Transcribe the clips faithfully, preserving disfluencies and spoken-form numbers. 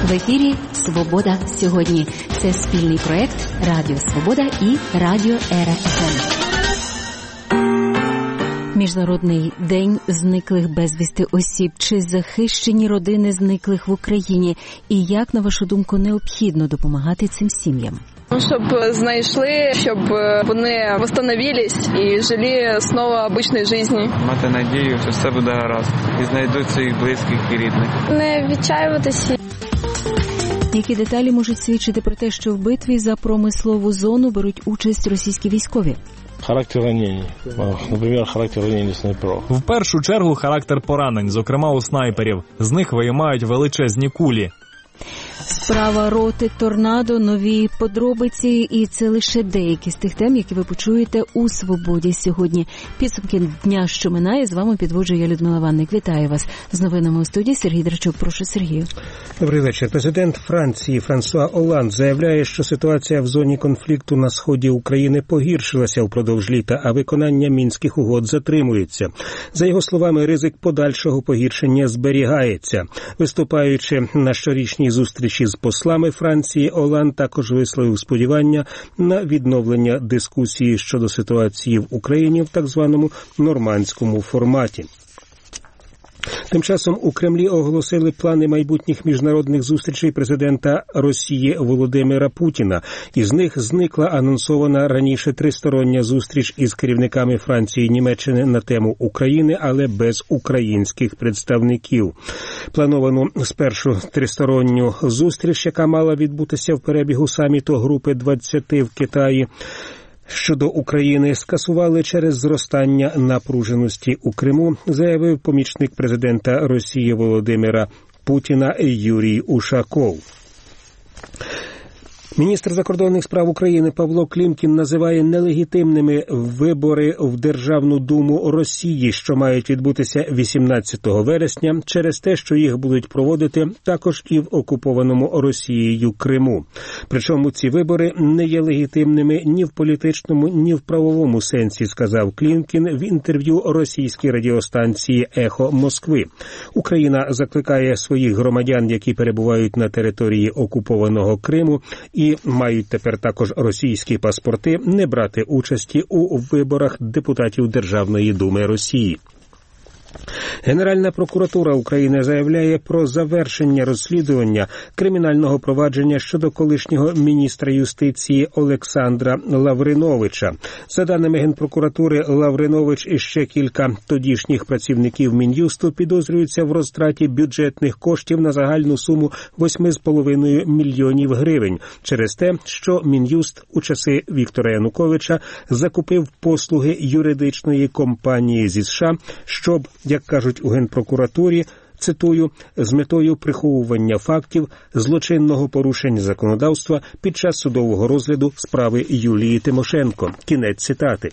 В ефірі «Свобода сьогодні». Це спільний проєкт Радіо Свобода і Радіо Ера еф ем. Міжнародний день зниклих безвісти осіб. Чи захищені родини зниклих в Україні? І як, на вашу думку, необхідно допомагати цим сім'ям? Щоб знайшли, щоб вони восстановились і жили знову обичною життю. Мати надію, що все буде гаразд. І знайдуть своїх близьких і рідних. Не відчаюватися. Які деталі можуть свідчити про те, що в битві за промислову зону беруть участь російські військові? Характер ранень. Наприклад, характер ранень снайперів. В першу чергу характер поранень, зокрема у снайперів. З них виймають величезні кулі. Справа роти «Торнадо», нові подробиці, і це лише деякі з тих тем, які ви почуєте у «Свободі сьогодні». Підсумки дня, що минає, з вами підводжу я, Людмила Ванник. Вітаю вас з новинами у студії. Сергій Драчук. Прошу, Сергію. Добрий вечір. Президент Франції Франсуа Олланд заявляє, що ситуація в зоні конфлікту на сході України погіршилася впродовж літа, а виконання Мінських угод затримується. За його словами, ризик подальшого погіршення зберігається. Виступаючи на щорічній зустрічі з послами Франції, Олланд також висловив сподівання на відновлення дискусії щодо ситуації в Україні в так званому нормандському форматі. Тим часом у Кремлі оголосили плани майбутніх міжнародних зустрічей президента Росії Володимира Путіна. Із них зникла анонсована раніше тристороння зустріч із керівниками Франції і Німеччини на тему України, але без українських представників. Плановану спершу тристоронню зустріч, яка мала відбутися в перебігу саміту Групи двадцяти в Китаї, щодо України, скасували через зростання напруженості у Криму, заявив помічник президента Росії Володимира Путіна Юрій Ушаков. Міністр закордонних справ України Павло Клімкін називає нелегітимними вибори в Державну Думу Росії, що мають відбутися вісімнадцятого вересня, через те, що їх будуть проводити також і в окупованому Росією Криму. Причому ці вибори не є легітимними ні в політичному, ні в правовому сенсі, сказав Клімкін в інтерв'ю російській радіостанції «Ехо Москви». Україна закликає своїх громадян, які перебувають на території окупованого Криму і мають тепер також російські паспорти, не брати участі у виборах депутатів Державної Думи Росії. Генеральна прокуратура України заявляє про завершення розслідування кримінального провадження щодо колишнього міністра юстиції Олександра Лавриновича. За даними Генпрокуратури, Лавринович і ще кілька тодішніх працівників Мін'юсту підозрюються в розтраті бюджетних коштів на загальну суму восьми з половиною мільйонів гривень через те, що Мін'юст у часи Віктора Януковича закупив послуги юридичної компанії зі США, щоб, як кажуть у Генпрокуратурі, цитую, з метою приховування фактів злочинного порушення законодавства під час судового розгляду справи Юлії Тимошенко. Кінець цитати.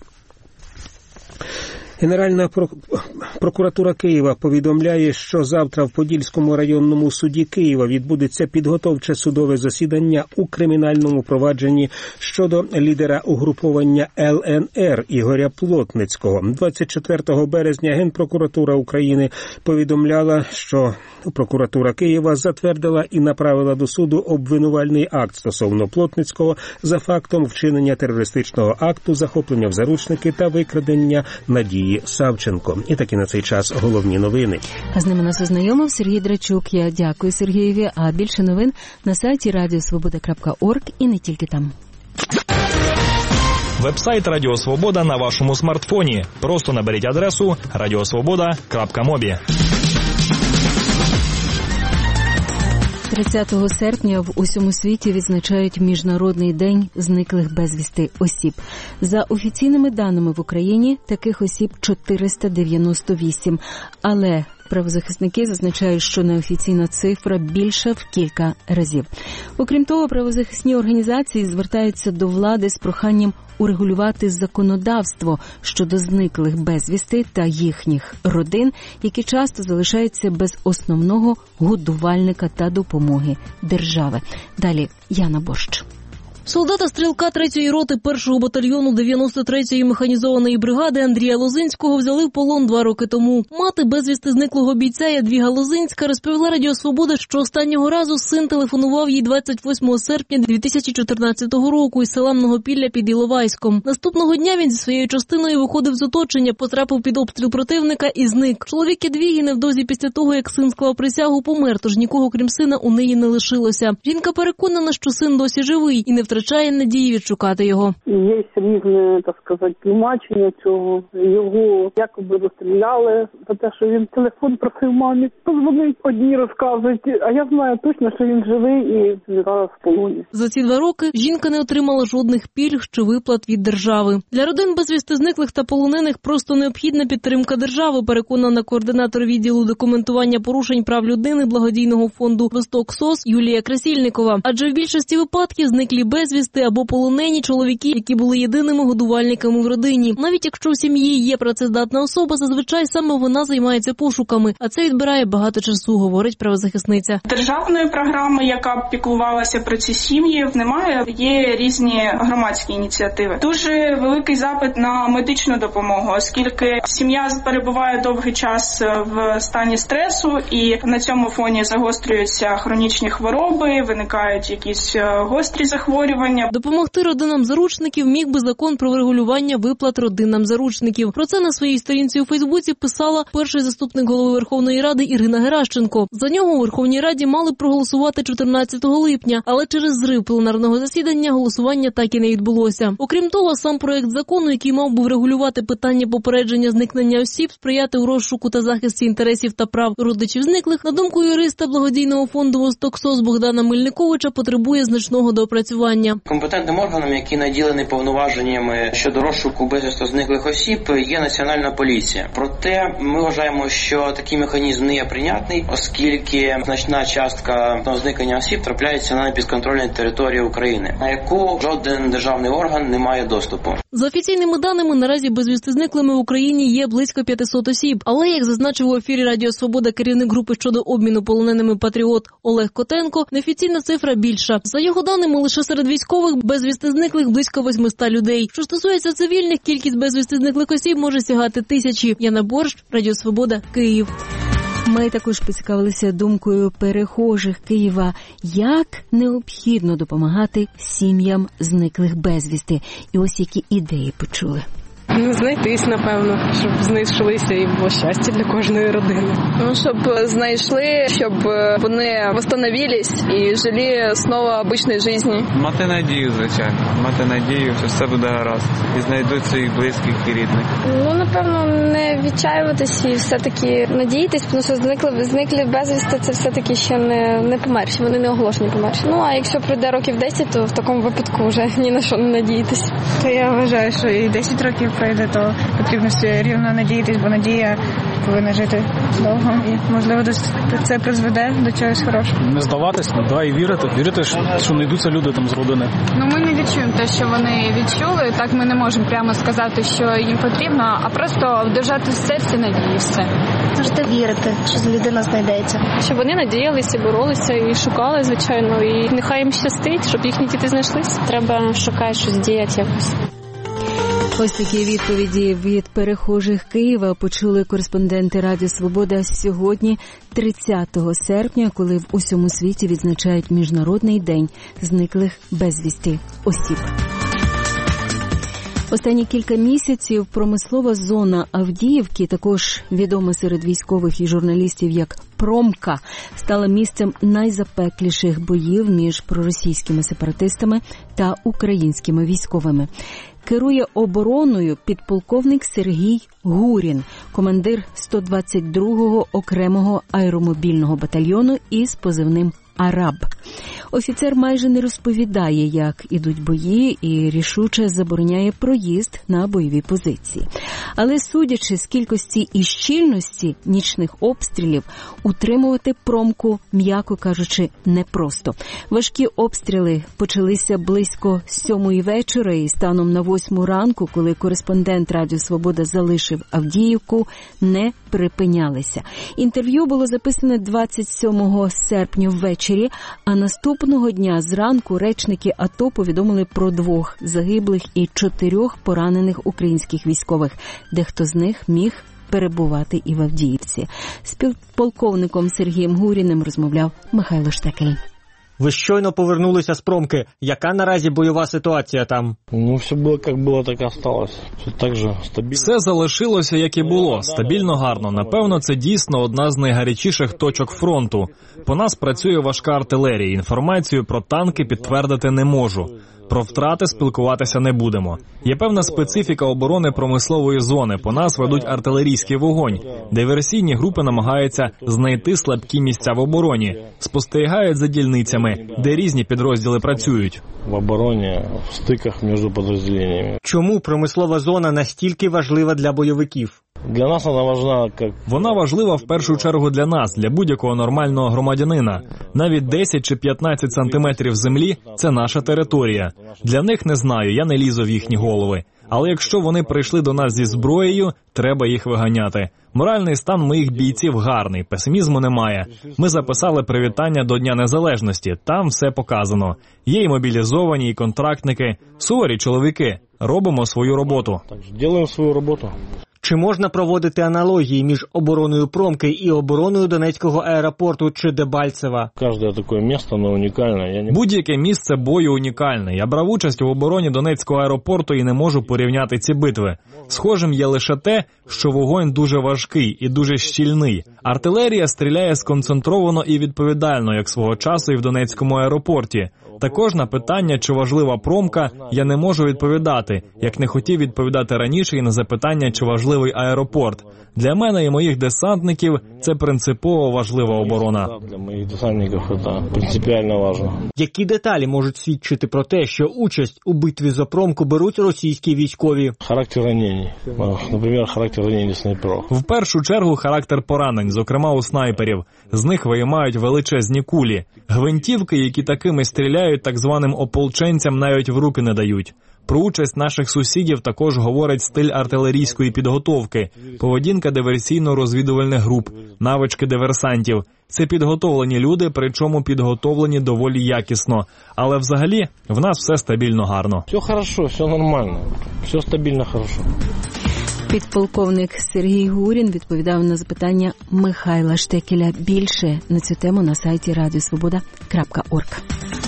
Генеральна прокуратура Києва повідомляє, що завтра в Подільському районному суді Києва відбудеться підготовче судове засідання у кримінальному провадженні щодо лідера угруповання Ел Ен Ер Ігоря Плотницького. двадцять четвертого березня Генпрокуратура України повідомляла, що прокуратура Києва затвердила і направила до суду обвинувальний акт стосовно Плотницького за фактом вчинення терористичного акту, захоплення в заручники та викрадення Надії Савченко. І таки на цей час головні новини. А з ними нас ознайомив Сергій Драчук. Я дякую Сергієві. А більше новин на сайті радіо свобода крапка орг і не тільки там. Вебсайт Радіо Свобода на вашому смартфоні. Просто наберіть адресу радіосвобода крапка мобі. тридцятого серпня в усьому світі відзначають Міжнародний день зниклих безвісти осіб. За офіційними даними в Україні таких осіб чотириста дев'яносто вісім, але правозахисники зазначають, що неофіційна цифра більша в кілька разів. Окрім того, правозахисні організації звертаються до влади з проханням урегулювати законодавство щодо зниклих безвісти та їхніх родин, які часто залишаються без основного годувальника та допомоги держави. Далі Яна Борщ. Солдата-стрілка третьої роти першого батальйону дев'яносто третьої механізованої бригади Андрія Лозинського взяли в полон два роки тому. Мати безвісти зниклого бійця Ядвіга Лозинська розповіла Радіо Свобода, що останнього разу син телефонував їй двадцять восьмого серпня дві тисячі чотирнадцятого року із села Многопілля під Іловайськом. Наступного дня він зі своєю частиною виходив з оточення, потрапив під обстріл противника і зник. Чоловік Ядвіги невдовзі після того, як син склав присягу, помер, тож нікого крім сина у неї не лишилося. Жінка переконана, що син досі живий і не втрачає надії відшукати його. Є різне, так сказати, тлумачення цього. Його якоби розстріляли за те, що він телефон просив мамі. Позвонить, одні розказують, а я знаю точно, що він живий і зараз в полоні. За ці два роки жінка не отримала жодних пільг чи виплат від держави. Для родин безвісти зниклих та полонених просто необхідна підтримка держави, переконана координатор відділу документування порушень прав людини благодійного фонду «Восток СОС» Юлія Красільникова. Адже в більшості випадків зниклі безвісти або полонені чоловіки, які були єдиними годувальниками в родині. Навіть якщо в сім'ї є працездатна особа, зазвичай саме вона займається пошуками, а це відбирає багато часу, говорить правозахисниця. Державної програми, яка б піклувалася про ці сім'ї, немає. Є різні громадські ініціативи. Дуже великий запит на медичну допомогу, оскільки сім'я перебуває довгий час в стані стресу і на цьому фоні загострюються хронічні хвороби, виникають якісь гострі захворювання. Допомогти родинам заручників міг би закон про врегулювання виплат родинам заручників. Про це на своїй сторінці у Фейсбуці писала перший заступник голови Верховної Ради Ірина Геращенко. За нього у Верховній Раді мали проголосувати чотирнадцятого липня, але через зрив пленарного засідання голосування так і не відбулося. Окрім того, сам проект закону, який мав би врегулювати питання попередження зникнення осіб, сприяти у розшуку та захисті інтересів та прав родичів зниклих, на думку юриста благодійного фонду «Восток СОС» Богдана Мельниковича, потребує значного доопрацювання. Компетентним органом, який наділений повноваженнями щодо розшуку безвісти зниклих осіб, є Національна поліція. Проте ми вважаємо, що такий механізм не є прийнятний, оскільки значна частка зникнення осіб трапляється на підконтрольній території України, на яку жоден державний орган не має доступу. За офіційними даними, наразі безвісти зниклими в Україні є близько п'ятсот осіб. Але, як зазначив у ефірі Радіо Свобода керівник групи щодо обміну полоненими «Патріот» Олег Котенко, неофіційна цифра більша. За його даними, лише серед військових безвісти зниклих близько восьмисот людей. Що стосується цивільних, кількість безвісти зниклих осіб може сягати тисячі. Яна Борщ, Радіо Свобода, Київ. Ми також поцікавилися думкою перехожих Києва, як необхідно допомагати сім'ям зниклих безвісти. І ось які ідеї почули. Ну, знайтись, напевно, щоб знайшлися і було щастя для кожної родини. Ну, щоб знайшли, щоб вони восстановились і жили знову обичною життю. Мати надію, звичайно. Мати надію, що все буде гаразд. І знайдуть своїх близьких і рідних. Ну, напевно, не відчаюватись і все-таки надіятись, тому що зникли, зниклі безвісти, це все-таки ще не, не померші, вони не оголошені померші. Ну, а якщо пройде років десять, то в такому випадку вже ні на що не надіятись. То я вважаю, що і десять років пройде, то потрібно все рівно надіятись, бо надія повинна жити довго і, можливо, це призведе до чогось хорошого. Не здаватись, да, і вірити. Вірити, що не йдуться люди там з родини. Ну, ми не відчуємо те, що вони відчули. Так ми не можемо прямо сказати, що їм потрібно, а просто держати в серці надії все. Завжди вірити, що людина знайдеться. Щоб вони надіялися, боролися і шукали, звичайно. І нехай їм щастить, щоб їхні діти знайшлися. Треба шукати щось, діяти якось. Ось такі відповіді від перехожих Києва почули кореспонденти Радіо Свобода сьогодні, тридцятого серпня, коли в усьому світі відзначають Міжнародний день зниклих безвісти осіб. Останні кілька місяців промислова зона Авдіївки, також відома серед військових і журналістів як Промка, стала місцем найзапекліших боїв між проросійськими сепаратистами та українськими військовими. Керує обороною підполковник Сергій Гурін, командир сто двадцять другого окремого аеромобільного батальйону із позивним «Араб». Офіцер майже не розповідає, як ідуть бої, і рішуче забороняє проїзд на бойові позиції. Але судячи з кількості і щільності нічних обстрілів, утримувати Промку, м'яко кажучи, непросто. Важкі обстріли почалися близько сьомої вечора і станом на восьму ранку, коли кореспондент Радіо Свобода залишив Авдіївку, не припинялися. Інтерв'ю було записане двадцять сьомого серпня ввечері ввечері, а наступного дня зранку речники АТО повідомили про двох загиблих і чотирьох поранених українських військових. Дехто з них міг перебувати і в Авдіївці. З полковником Сергієм Гуріним розмовляв Михайло Штекель. Ви щойно повернулися з промки. Яка наразі бойова ситуація там? Ну, все було, як було, так і осталось. Все так же стабільно. Все залишилося, як і було. Стабільно гарно. Напевно, це дійсно одна з найгарячіших точок фронту. По нас працює важка артилерія. Інформацію про танки підтвердити не можу. Про втрати спілкуватися не будемо. Є певна специфіка оборони промислової зони. По нас ведуть артилерійський вогонь. Диверсійні групи намагаються знайти слабкі місця в обороні. Спостерігають за дільницями, де різні підрозділи працюють. В обороні, в стиках між підрозділеннями. Чому промислова зона настільки важлива для бойовиків? Для нас вона важлива, як... Вона важлива в першу чергу для нас, для будь-якого нормального громадянина. Навіть десять чи п'ятнадцять сантиметрів землі – це наша територія. Для них не знаю, я не лізу в їхні голови. Але якщо вони прийшли до нас зі зброєю, треба їх виганяти. Моральний стан моїх бійців гарний, песимізму немає. Ми записали привітання до Дня Незалежності, там все показано. Є і мобілізовані, і контрактники, суворі чоловіки. Робимо свою роботу. Так, робимо свою роботу. Чи можна проводити аналогії між обороною Промки і обороною Донецького аеропорту чи Дебальцева? Кожне таке місце, воно унікальне. Я не... Будь-яке місце бою унікальне. Я брав участь у обороні Донецького аеропорту і не можу порівняти ці битви. Схожим є лише те, що вогонь дуже важкий і дуже щільний. Артилерія стріляє сконцентровано і відповідально, як свого часу і в Донецькому аеропорті. Також на питання, чи важлива Промка, я не можу відповідати, як не хотів відповідати раніше і на запитання, чи важливий аеропорт. Для мене і моїх десантників це принципово важлива оборона. Для моїх десантників це принципіально важливо. Які деталі можуть свідчити про те, що участь у битві за Промку беруть російські військові? Характер ранень. Наприклад, характер ранень снайперів. В першу чергу характер поранень, зокрема у снайперів. З них виймають величезні кулі. Гвинтівки, які такими стріляють, так званим ополченцям навіть в руки не дають. Про участь наших сусідів також говорить стиль артилерійської підготовки, поведінка диверсійно-розвідувальних груп, навички диверсантів. Це підготовлені люди, причому підготовлені доволі якісно. Але взагалі в нас все стабільно гарно. Все хорошо, все нормально, все стабільно хорошо. Підполковник Сергій Гурін відповідав на запитання Михайла Штекеля. Більше на цю тему на сайті радіосвобода крапка орг.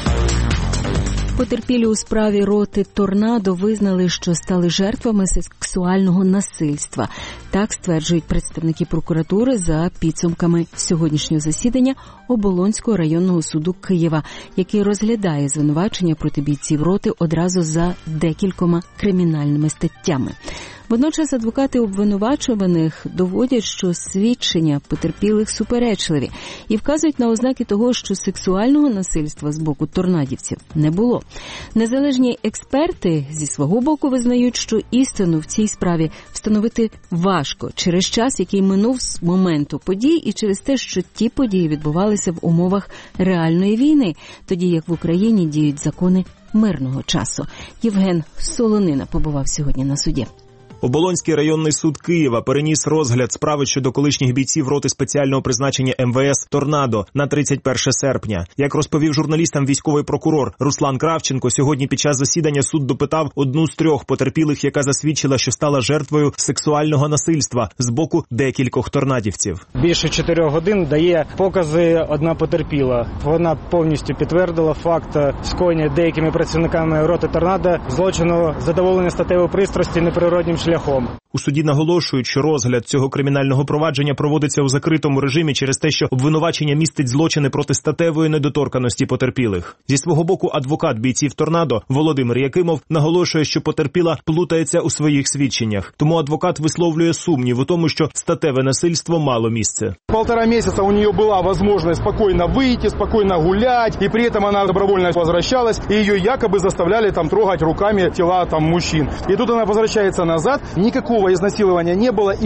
Потерпілі у справі роти «Торнадо» визнали, що стали жертвами сексуального насильства. Так стверджують представники прокуратури за підсумками сьогоднішнього засідання Оболонського районного суду Києва, який розглядає звинувачення проти бійців роти одразу за декількома кримінальними статтями. Водночас адвокати обвинувачуваних доводять, що свідчення потерпілих суперечливі і вказують на ознаки того, що сексуального насильства з боку торнадівців не було. Незалежні експерти зі свого боку визнають, що істину в цій справі встановити важко через час, який минув з моменту подій і через те, що ті події відбувалися в умовах реальної війни, тоді як в Україні діють закони мирного часу. Євген Солонина побував сьогодні на суді. Оболонський районний суд Києва переніс розгляд справи щодо колишніх бійців роти спеціального призначення ем ве ес «Торнадо» на тридцять перше серпня. Як розповів журналістам військовий прокурор Руслан Кравченко, сьогодні під час засідання суд допитав одну з трьох потерпілих, яка засвідчила, що стала жертвою сексуального насильства з боку декількох торнадівців. Більше чотирьох годин дає покази одна потерпіла. Вона повністю підтвердила факт скоєння деякими працівниками роти «Торнадо» злочину задоволення статевої пристрасті неприродним шляхом. У суді наголошують, що розгляд цього кримінального провадження проводиться у закритому режимі через те, що обвинувачення містить злочини проти статевої недоторканості потерпілих. Зі свого боку адвокат бійців «Торнадо» Володимир Якимов наголошує, що потерпіла плутається у своїх свідченнях. Тому адвокат висловлює сумнів у тому, що статеве насильство мало місце. Полтора місяця у неї була можливість спокійно вийти, спокійно гуляти, і при цьому вона добровольно поверталась, і її якоби заставляли там трогати руками тіла там мужчин. І тут вона повертається назад, ніякого изнасилования не было и нет.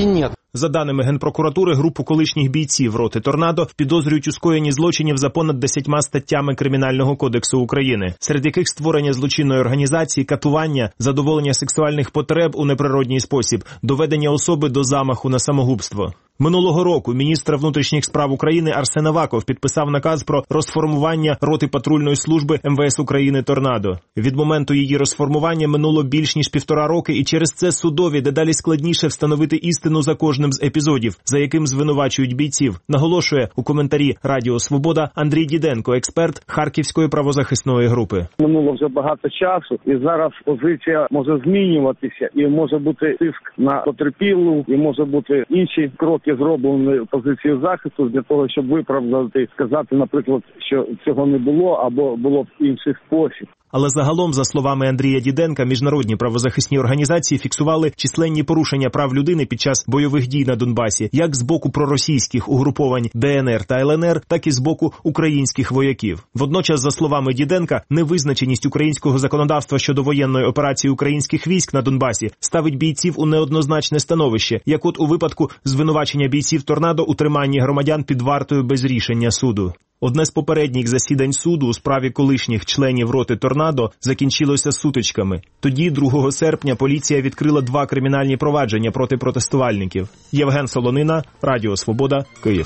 За даними Генпрокуратури, групу колишніх бійців роти «Торнадо» підозрюють у скоєнні злочинів за понад десятьма статтями Кримінального кодексу України, серед яких створення злочинної організації, катування, задоволення сексуальних потреб у неприродній спосіб, доведення особи до замаху на самогубство. Минулого року міністр внутрішніх справ України Арсен Аваков підписав наказ про розформування роти патрульної служби ем ве ес України «Торнадо». Від моменту її розформування минуло більш ніж півтора роки, і через це судові дедалі складніше встановити істину за кожним з епізодів, за яким звинувачують бійців, наголошує у коментарі Радіо Свобода Андрій Діденко, експерт Харківської правозахисної групи. Минуло вже багато часу, і зараз позиція може змінюватися, і може бути тиск на потерпілу, і може бути інші кроки зроблені позиції захисту для того, щоб виправдати, сказати, наприклад, що цього не було або було в інший спосіб. Але загалом, за словами Андрія Діденка, міжнародні правозахисні організації фіксували численні порушення прав людини під час бойових дій на Донбасі, як з боку проросійських угруповань де ен ер та ел ен ер, так і з боку українських вояків. Водночас, за словами Діденка, невизначеність українського законодавства щодо воєнної операції українських військ на Донбасі ставить бійців у неоднозначне становище, як от у випадку звинувачення бійців «Торнадо» у триманні громадян під вартою без рішення суду. Одне з попередніх засідань суду у справі колишніх членів роти «Торнадо» закінчилося сутичками. Тоді, другого серпня, поліція відкрила два кримінальні провадження проти протестувальників. Євген Солонина, Радіо Свобода, Київ.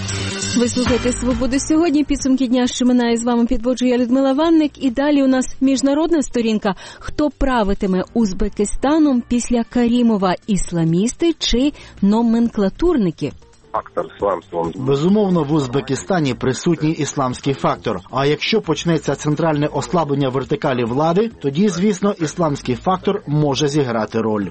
Ви слухаєте «Свободу сьогодні». Підсумки дня, що минає, з вами підводжу я, Людмила Ванник. І далі у нас міжнародна сторінка. Хто правитиме Узбекистаном після Карімова – ісламісти чи номенклатурники? Фактор ісламства. Безумовно, в Узбекистані присутній ісламський фактор. А якщо почнеться центральне ослаблення вертикалі влади, тоді, звісно, ісламський фактор може зіграти роль.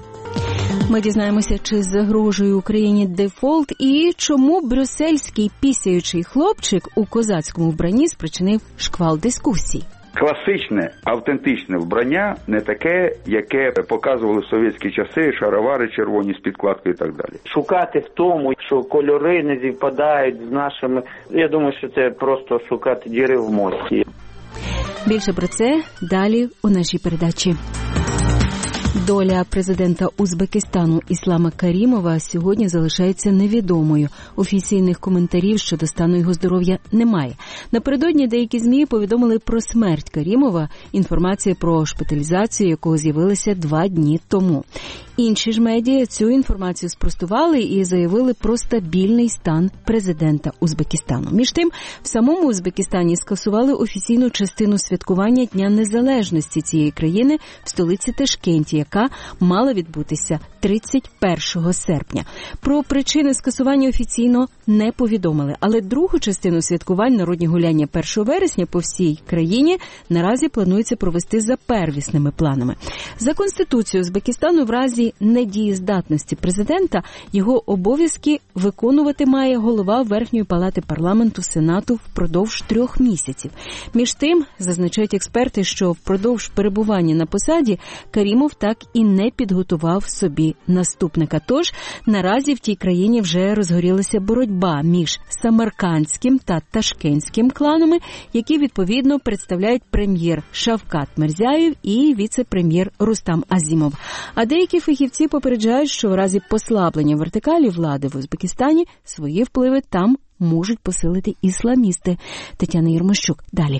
Ми дізнаємося, чи загрожує Україні дефолт і чому брюссельський пісяючий хлопчик у козацькому вбранні спричинив шквал дискусій. Класичне, автентичне вбрання, не таке, яке показували в совєтські часи, шаровари червоні з підкладкою і так далі. Шукати в тому, що кольори не зівпадають з нашими, я думаю, що це просто шукати діри в мості. Більше про це далі у нашій передачі. Доля президента Узбекистану Іслама Карімова сьогодні залишається невідомою. Офіційних коментарів щодо стану його здоров'я немає. Напередодні деякі ЗМІ повідомили про смерть Карімова, інформація про шпиталізацію якого з'явилася два дні тому. Інші ж медіа цю інформацію спростували і заявили про стабільний стан президента Узбекистану. Між тим, в самому Узбекистані скасували офіційну частину святкування Дня Незалежності цієї країни в столиці Ташкенті, яка мала відбутися тридцять першого серпня. Про причини скасування офіційно не повідомили, але другу частину святкувань народні гуляння першого вересня по всій країні наразі планується провести за первісними планами. За Конституцією Узбекистану в разі недієздатності президента його обов'язки виконувати має голова Верхньої палати парламенту Сенату впродовж трьох місяців. Між тим, зазначають експерти, що впродовж перебування на посаді Карімов так і не підготував собі наступника. Тож, наразі в тій країні вже розгорілася боротьба між самаркандським та ташкентським кланами, які, відповідно, представляють прем'єр Шавкат Мирзієв і віце-прем'єр Рустам Азімов. А деякі фахівці попереджають, що в разі послаблення вертикалі влади в Узбекистані свої впливи там можуть посилити ісламісти. Тетяна Єрмощук. Далі.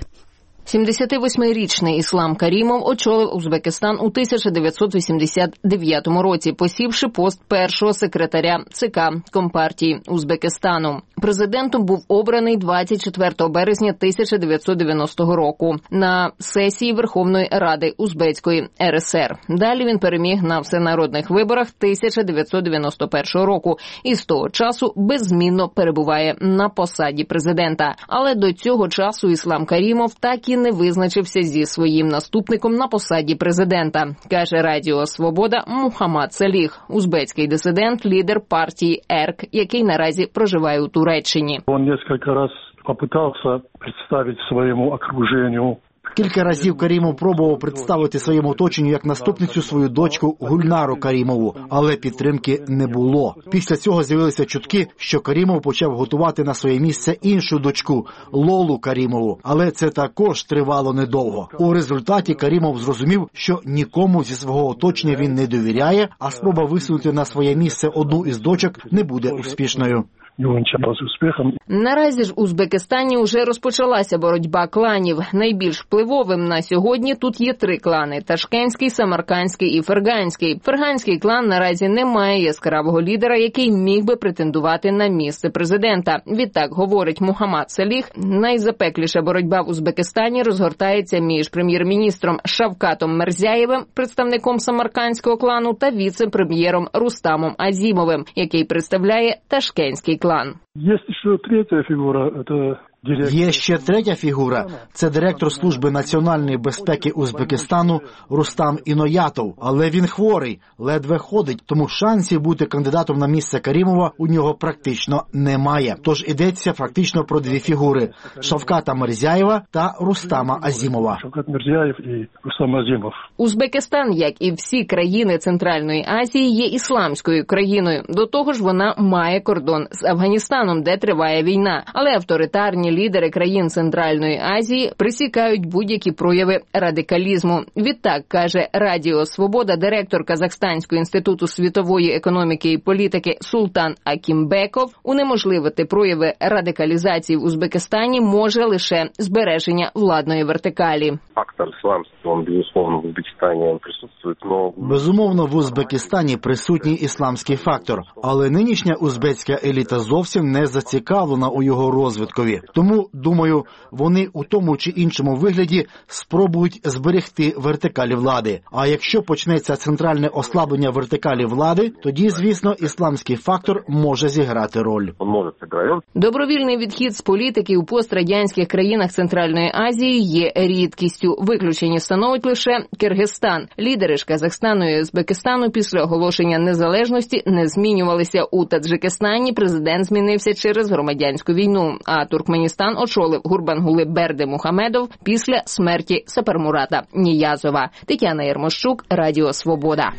сімдесятивосьмирічний Іслам Карімов очолив Узбекистан у тисяча дев'ятсот вісімдесят дев'ятому році, посівши пост першого секретаря ЦК Компартії Узбекистану. Президентом був обраний двадцять четвертого березня тисяча дев'ятсот дев'яностого року на сесії Верховної Ради Узбецької ер ес ер. Далі він переміг на всенародних виборах тисяча дев'ятсот дев'яносто першого року і з того часу беззмінно перебуває на посаді президента. Але до цього часу Іслам Карімов так і не визначився зі своїм наступником на посаді президента, каже Радіо Свобода Мухаммад Саліх, узбецький дисидент, лідер партії ЕРК, який наразі проживає у Туреччині. Він кілька разів намагався представити своєму окруженню Кілька разів Карімов пробував представити своєму оточенню як наступницю свою дочку Гульнару Карімову, але підтримки не було. Після цього з'явилися чутки, що Карімов почав готувати на своє місце іншу дочку – Лолу Карімову, але це також тривало недовго. У результаті Карімов зрозумів, що нікому зі свого оточення він не довіряє, а спроба висунути на своє місце одну із дочок не буде успішною. Наразі ж у Узбекистані вже розпочалася боротьба кланів. Найбільш впливовим на сьогодні тут є три клани – Ташкентський, Самаркандський і Ферганський. Ферганський клан наразі не має яскравого лідера, який міг би претендувати на місце президента. Відтак, говорить Мухаммад Саліх, найзапекліша боротьба в Узбекистані розгортається між прем'єр-міністром Шавкатом Мирзяєвим, представником Самаркандського клану, та віце-прем'єром Рустамом Азімовим, який представляє Ташкентський клан. Є ще третя фігура – це Є ще третя фігура – це директор Служби національної безпеки Узбекистану Рустам Іноятов. Але він хворий, ледве ходить, тому шансів бути кандидатом на місце Карімова у нього практично немає. Тож йдеться фактично про дві фігури – Шавката Мирзяєва та Рустама Азімова. Шавкат Мирзяєв і Рустам Азімов. Узбекистан, як і всі країни Центральної Азії, є ісламською країною. До того ж, вона має кордон з Афганістаном, де триває війна. Але авторитарні лідери країн Центральної Азії присікають будь-які прояви радикалізму. Відтак, каже Радіо Свобода, директор Казахстанського інституту світової економіки і політики Султан Акімбеков, унеможливити прояви радикалізації в Узбекистані може лише збереження владної вертикалі. Фактор исламства, он, безусловно, в Узбекистані присутствує, но... Безумовно, в Узбекистані присутній ісламський фактор, але нинішня узбецька еліта зовсім не зацікавлена у його розвиткові. Тому, думаю, вони у тому чи іншому вигляді спробують зберегти вертикалі влади. А якщо почнеться центральне ослаблення вертикалі влади, тоді, звісно, ісламський фактор може зіграти роль. Добровільний відхід з політики у пострадянських країнах Центральної Азії є рідкістю. Виключення становить лише Киргизстан. Лідери ж Казахстану і Узбекистану після оголошення незалежності не змінювалися. У Таджикистані президент змінився через громадянську війну, а Туркменістан очолив Гурбангулы Бердимухамедов після смерті Сапармурата Ніязова. Тетяна Єрмощук, Радіо Свобода.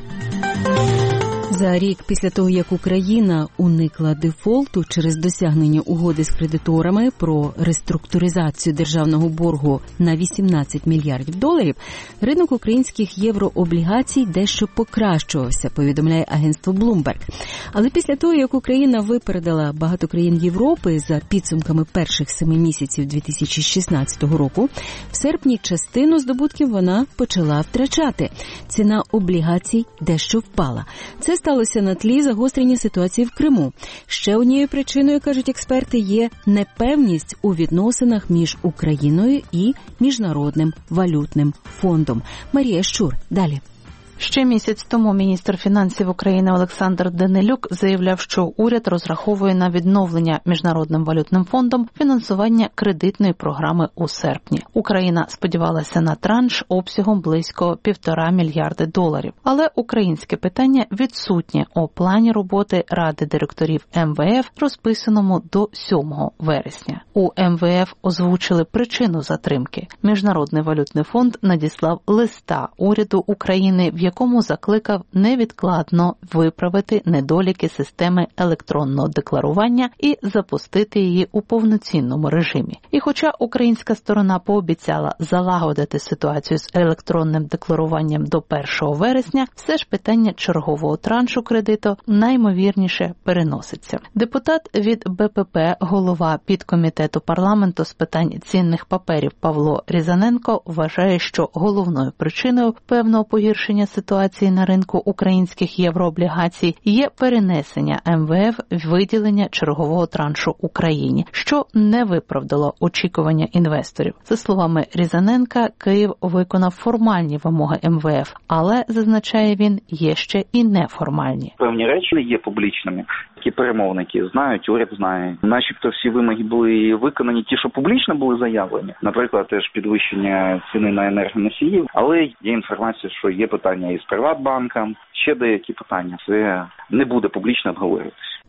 За рік після того, як Україна уникла дефолту через досягнення угоди з кредиторами про реструктуризацію державного боргу на вісімнадцять мільярдів доларів, ринок українських єврооблігацій дещо покращувався, повідомляє агентство Bloomberg. Але після того, як Україна випередила багато країн Європи за підсумками перших семи місяців дві тисячі шістнадцятого року, в серпні частину здобутків вона почала втрачати. Ціна облігацій дещо впала. Це сталося на тлі загострення ситуації в Криму. Ще однією причиною, кажуть експерти, є непевність у відносинах між Україною і Міжнародним валютним фондом. Марія Щур. Далі. Ще місяць тому міністр фінансів України Олександр Данилюк заявляв, що уряд розраховує на відновлення Міжнародним валютним фондом фінансування кредитної програми у серпні. Україна сподівалася на транш обсягом близько півтора мільярди доларів. Але українське питання відсутнє у плані роботи Ради директорів ем ве еф, розписаному до сьомого вересня. У ем ве еф озвучили причину затримки. Міжнародний валютний фонд надіслав листа уряду України, в якому закликав невідкладно виправити недоліки системи електронного декларування і запустити її у повноцінному режимі. І хоча українська сторона пообіцяла залагодити ситуацію з електронним декларуванням до першого вересня, все ж питання чергового траншу кредиту наймовірніше переноситься. Депутат від бе пе пе, голова підкомітету парламенту з питань цінних паперів Павло Різаненко вважає, що головною причиною певного погіршення ситуації на ринку українських єврооблігацій є перенесення ем ве еф виділення чергового траншу Україні, що не виправдало очікування інвесторів. За словами Різаненка, Київ виконав формальні вимоги ем ве еф, але, зазначає він, є ще і неформальні. Певні речі є публічними, які перемовники знають, уряд знає. Начебто всі вимоги були виконані, ті, що публічно були заявлені. Наприклад, теж підвищення ціни на енергоносії, але є інформація, що є питання із Приватбанком, ще деякі питання. Це не буде публічно обговорюватися.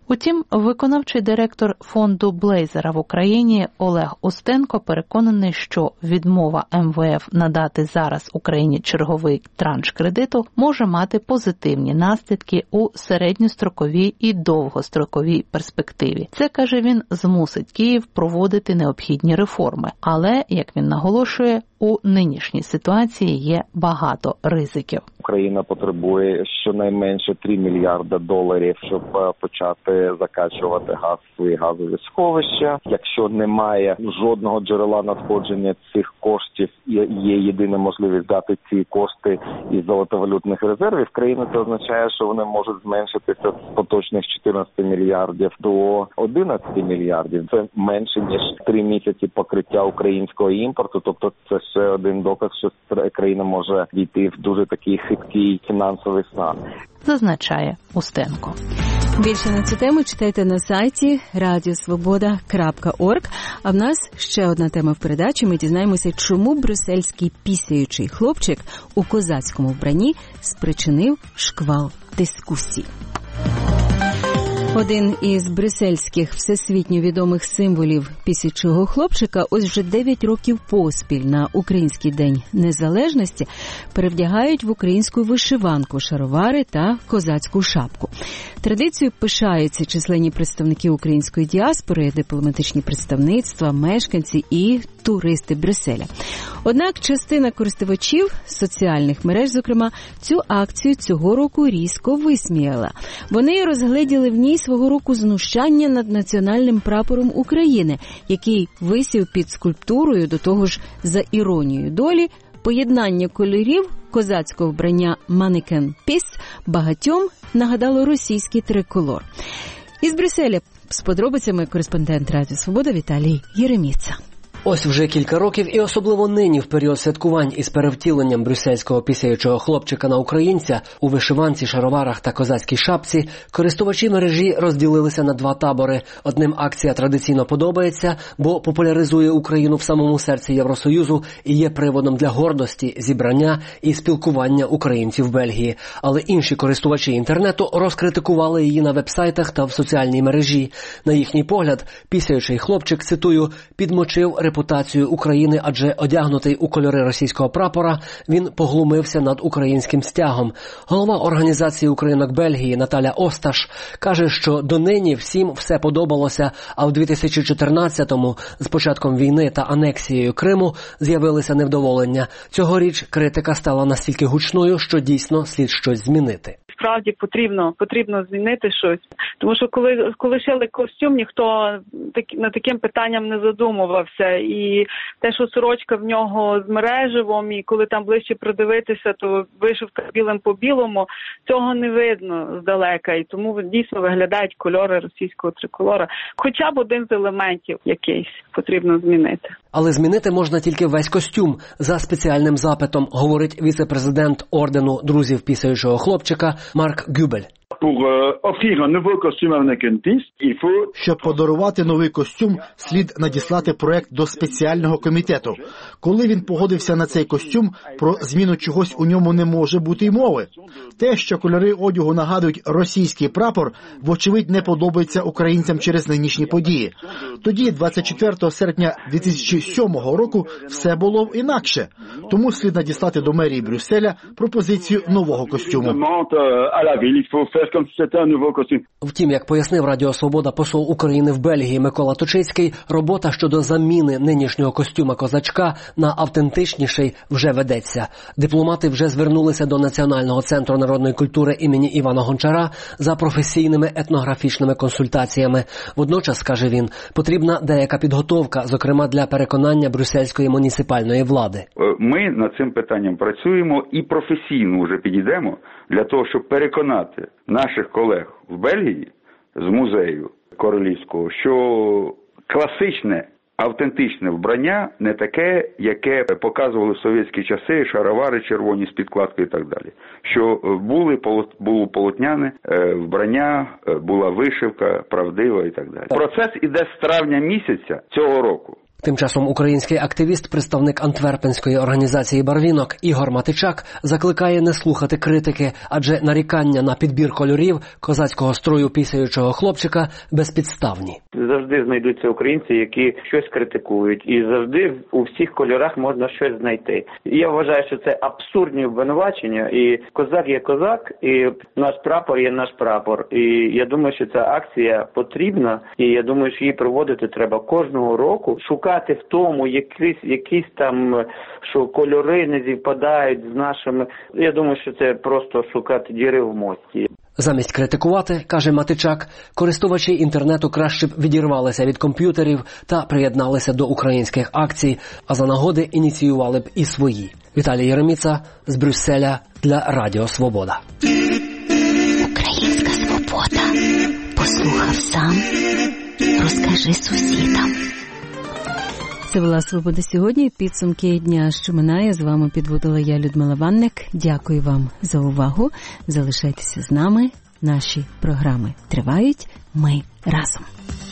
Утім, виконавчий директор фонду Блейзера в Україні Олег Устенко переконаний, що відмова ем ве еф надати зараз Україні черговий транш кредиту може мати позитивні наслідки у середньостроковій і довгостроковій перспективі. Це, каже він, змусить Київ проводити необхідні реформи. Але, як він наголошує, у нинішній ситуації є багато ризиків. Україна потребує щонайменше три мільярда доларів, щоб почати закачувати газ в свої газові сховища. Якщо немає жодного джерела надходження цих коштів, є єдина можливість дати ці кошти із золотовалютних резервів країни, це означає, що вони можуть зменшитися з поточних чотирнадцяти мільярдів до одинадцяти мільярдів. Це менше, ніж три місяці покриття українського імпорту, тобто це ще один доказ, що країна може війти в дуже такий хиткий фінансовий стан. Зазначає Устенко. Більше на цю тему читайте на сайті радіосвобода крапка орг. А в нас ще одна тема в передачі. Ми дізнаємося, чому брюссельський пісяючий хлопчик у козацькому вбранні спричинив шквал дискусій. Один із брюссельських всесвітньо відомих символів пісячого хлопчика ось вже дев'ять років поспіль на Український день незалежності перевдягають в українську вишиванку, шаровари та козацьку шапку. Традицією пишаються численні представники української діаспори, дипломатичні представництва, мешканці і туристи Брюсселя. Однак частина користувачів соціальних мереж, зокрема, цю акцію цього року різко висміяла. Вони розгледіли в ній свого року знущання над національним прапором України, який висів під скульптурою, до того ж за іронією долі, поєднання кольорів козацького вбрання «Манекен Піс» багатьом нагадало російський триколор. Із Брюсселя з подробицями кореспондент Радіо Свобода Віталій Єреміца. Ось вже кілька років, і особливо нині, в період святкувань із перевтіленням брюссельського пісяючого хлопчика на українця у вишиванці, шароварах та козацькій шапці, користувачі мережі розділилися на два табори. Одним акція традиційно подобається, бо популяризує Україну в самому серці Євросоюзу і є приводом для гордості, зібрання і спілкування українців в Бельгії. Але інші користувачі інтернету розкритикували її на вебсайтах та в соціальній мережі. На їхній погляд, пісяючий хлопчик, цитую, підмочив репутацію України, адже одягнутий у кольори російського прапора, він поглумився над українським стягом. Голова організації українок Бельгії Наталя Осташ каже, що донині всім все подобалося, а в дві тисячі чотирнадцятому з початком війни та анексією Криму з'явилися невдоволення. Цьогоріч критика стала настільки гучною, що дійсно слід щось змінити. Справді потрібно, потрібно змінити щось. Тому що коли, коли шили костюм, ніхто так, над таким питанням не задумувався. І те, що сорочка в нього з мереживом, і коли там ближче придивитися, то вишивка білим по білому, цього не видно здалека. І тому дійсно виглядають кольори російського триколора. Хоча б один з елементів якийсь потрібно змінити. Але змінити можна тільки весь костюм за спеціальним запитом, говорить віце-президент ордену друзів пісяючого хлопчика Марк Гюбель. Щоб подарувати новий костюм, слід надіслати проект до спеціального комітету. Коли він погодився на цей костюм, про зміну чогось у ньому не може бути й мови. Те, що кольори одягу нагадують російський прапор, вочевидь не подобається українцям через нинішні події. Тоді, двадцять четвертого серпня дві тисячі сьомого року, все було інакше. Тому слід надіслати до мерії Брюсселя пропозицію нового костюму. Втім, як пояснив Радіо Свобода посол України в Бельгії Микола Точицький, робота щодо заміни нинішнього костюма козачка на автентичніший вже ведеться. Дипломати вже звернулися до Національного центру народної культури імені Івана Гончара за професійними етнографічними консультаціями. Водночас, каже він, потрібна деяка підготовка, зокрема для переконання брюссельської муніципальної влади. Ми над цим питанням працюємо і професійно вже підійдемо для того, щоб переконати наших колег в Бельгії з музею королівського, що класичне, автентичне вбрання не таке, яке показували в совєтські часи, шаровари червоні з підкладкою і так далі. Що були, було полотняне вбрання, була вишивка, правдива і так далі. Процес іде з травня місяця цього року. Тим часом український активіст, представник антверпенської організації «Барвінок» Ігор Матичак закликає не слухати критики, адже нарікання на підбір кольорів козацького строю пісяючого хлопчика безпідставні. Завжди знайдуться українці, які щось критикують, і завжди у всіх кольорах можна щось знайти. Я вважаю, що це абсурдні обвинувачення, і козак є козак, і наш прапор є наш прапор. І я думаю, що ця акція потрібна, і я думаю, що її проводити треба кожного року, шукати в тому якісь, якісь там, що кольори не зівпадають з нашими. Я думаю, що це просто шукати діри в мості. Замість критикувати, каже Матичак, користувачі інтернету краще б відірвалися від комп'ютерів та приєдналися до українських акцій, а за нагоди ініціювали б і свої. Віталій Єреміца з Брюсселя для Радіо Свобода. Українська свобода. Послухав сам, розкажи сусідам. Це була «Свобода сьогодні». Підсумки дня, що минає. З вами підводила я, Людмила Ванник. Дякую вам за увагу. Залишайтеся з нами. Наші програми тривають. Ми разом.